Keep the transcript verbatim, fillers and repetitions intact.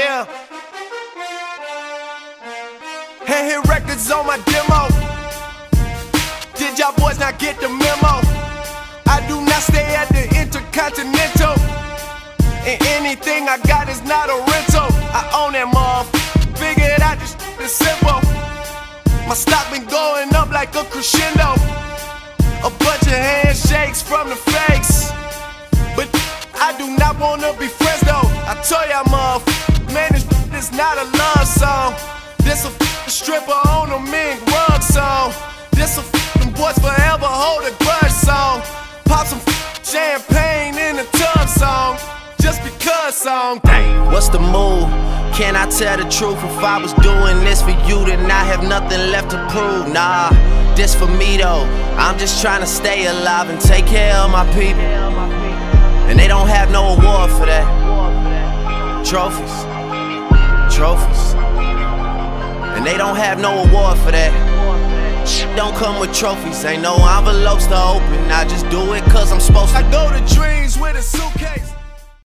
Yeah. Hand hit records on my demo. Did y'all boys not get the memo? I do not stay at the Intercontinental, and anything I got is not a rental. I own that motherfucker. Figured out this shit is simple. My stock been going up like a crescendo. A bunch of handshakes from the fakes, but I do not wanna be friends though. I told y'all motherfucker, man, this is not a love song. This a stripper on a mink rug song. This a f***ing boys forever hold a grudge song. Pop some champagne in the tub song. Just because song. Dang, what's the move? Can I tell the truth? If I was doing this for you, then I have nothing left to prove. Nah, this for me though. I'm just trying to stay alive and take care of my people. And they don't have no award for that. Trophies, trophies. And they don't have no award for that. Don't come with trophies, ain't no envelopes to open. I just do it cause I'm supposed to. I go to dreams with a suitcase.